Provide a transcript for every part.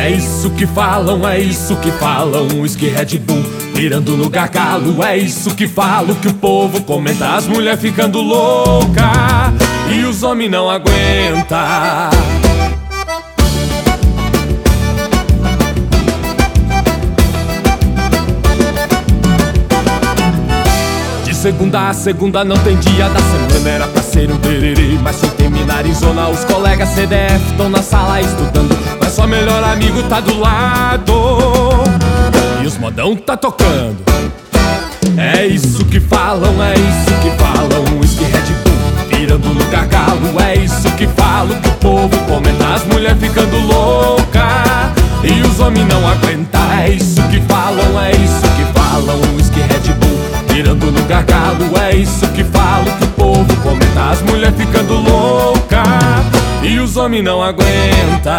É isso que falam, é isso que falam. Whisky Red Bull virando no gargalo. É isso que falo, que o povo comenta. As mulheres ficando louca e os homens não aguentam. Segunda a segunda não tem dia da semana. Era pra ser um tererê, mas foi terminar em zona. Os colegas CDF estão na sala estudando, mas só melhor amigo tá do lado e os modão tá tocando. É isso que falam, é isso que falam. Whisky Red Bull virando no gargalo. É isso que falo, que o povo comenta. As mulheres ficando louca e os homens não aguentam. É isso que falam, é isso que falam. Whisky Red Bull virando no gargalo. É isso que falo, que o povo comenta. As mulheres ficando louca e os homens não aguentam.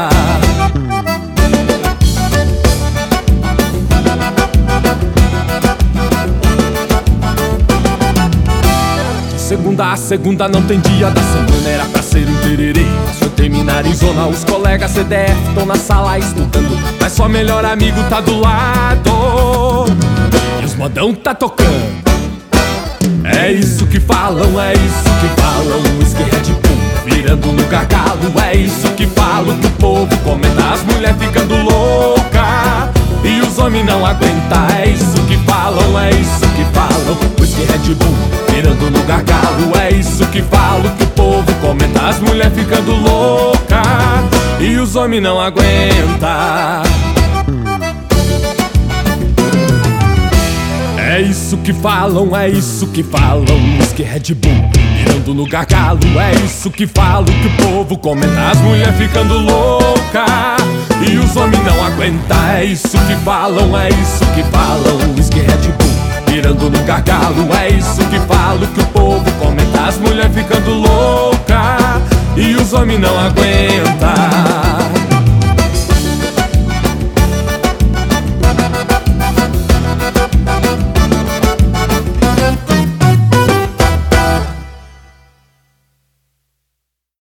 Segunda a segunda não tem dia da semana. Era pra ser um tererê, mas foi terminar em zona. Os colegas CDF estão na sala estudando, mas só melhor amigo tá do lado e os modão tá tocando. É isso que falam, é isso que falam. Whisky Red Bull virando no gargalo. É isso que falo, que o povo comenta. As mulheres ficando louca e os homens não aguentam. É isso que falam, é isso que falam. Whisky Red Bull virando no gargalo. É isso que falo, que o povo comenta. As mulheres ficando louca e os homens não aguentam. É isso que falam, é isso que falam. Whisky Red Bull virando no gargalo. É isso que falo, que o povo comenta. As mulheres ficando louca e os homens não aguentam. É isso que falam, é isso que falam. Whisky Red Bull virando no gargalo. É isso que falo, que o povo comenta. As mulheres ficando louca e os homens não aguentam.